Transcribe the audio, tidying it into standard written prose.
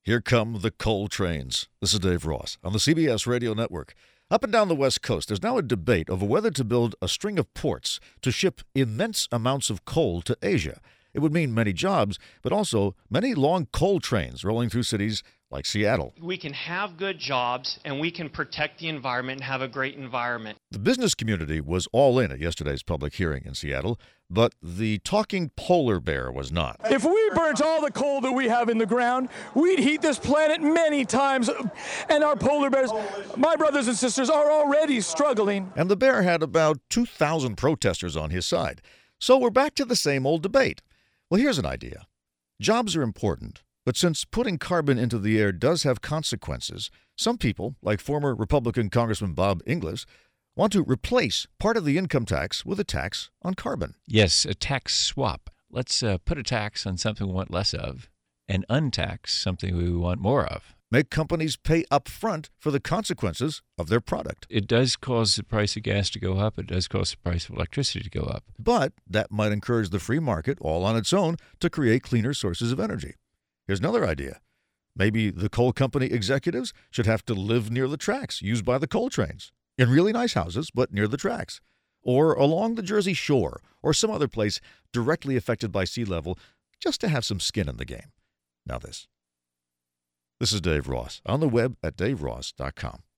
Here come the coal trains. This is Dave Ross on the CBS Radio Network. Up and down the West Coast, there's now a debate over whether to build a string of ports to ship immense amounts of coal to Asia. It would mean many jobs, but also many long coal trains rolling through cities like Seattle. We can have good jobs, and we can protect the environment and have a great environment. The business community was all in at yesterday's public hearing in Seattle, but the talking polar bear was not. If we burnt all the coal that we have in the ground, we'd heat this planet many times. And our polar bears, my brothers and sisters, are already struggling. And the bear had about 2,000 protesters on his side. So we're back to the same old debate. Well, here's an idea. Jobs are important, but since putting carbon into the air does have consequences, some people, like former Republican Congressman Bob Inglis, want to replace part of the income tax with a tax on carbon. Yes, a tax swap. Let's put a tax on something we want less of and untax something we want more of. Make companies pay up front for the consequences of their product. It does cause the price of gas to go up. It does cause the price of electricity to go up. But that might encourage the free market all on its own to create cleaner sources of energy. Here's another idea. Maybe the coal company executives should have to live near the tracks used by the coal trains, in really nice houses, but near the tracks, or along the Jersey Shore, or some other place directly affected by sea level, just to have some skin in the game. Now this is Dave Ross, on the web at daveross.com.